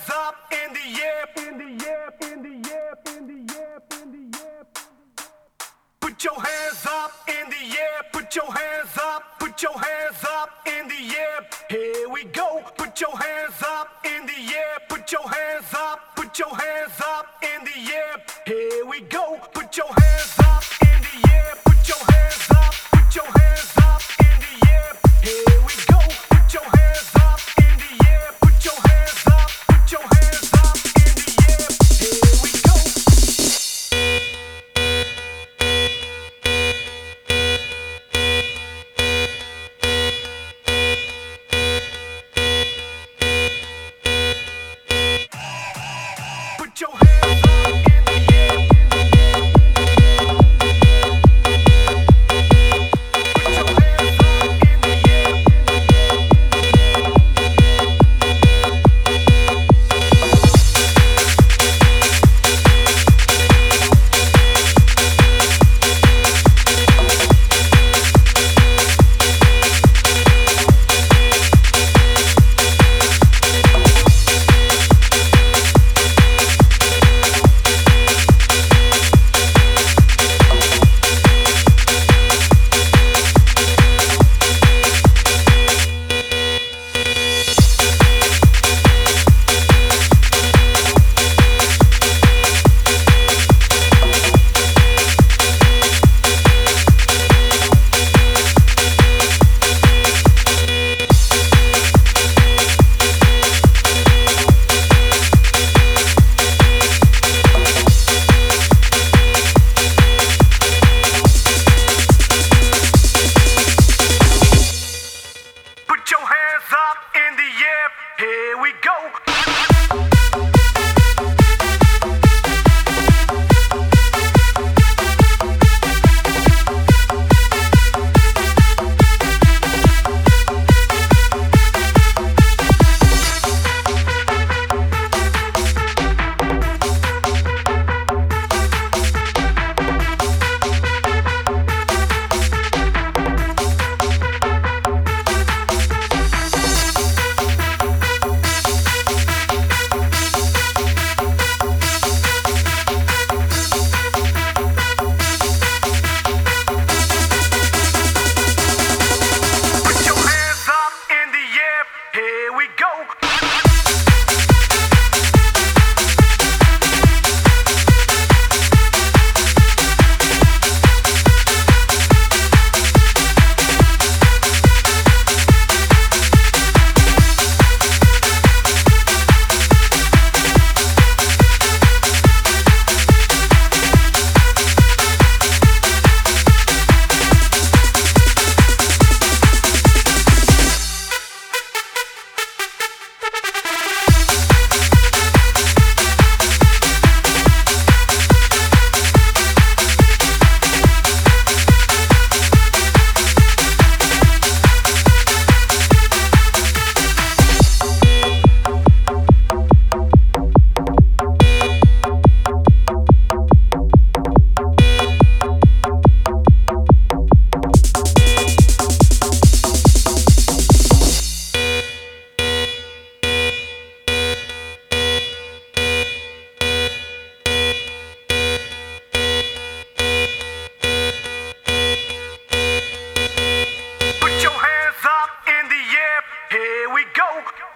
hands up in the air, in the air, in the air, in the air, in the air. Put your hands up in the air, put your hands up, put your hands up in the air. Here we go. Put your hands up in the air, put your hands up, put your hands up in the air. Here we go. Put your hands up in the air, put your hands up, put your hands up in the air. Here we go. Put your hands up in the air, put your hands up, put your hands up in the air. Here we go. Put your hands up in the air. Put your hands up in the air. Here we go. Put your hands up in the air. Here we go. Put your hands up in the air. Here we go.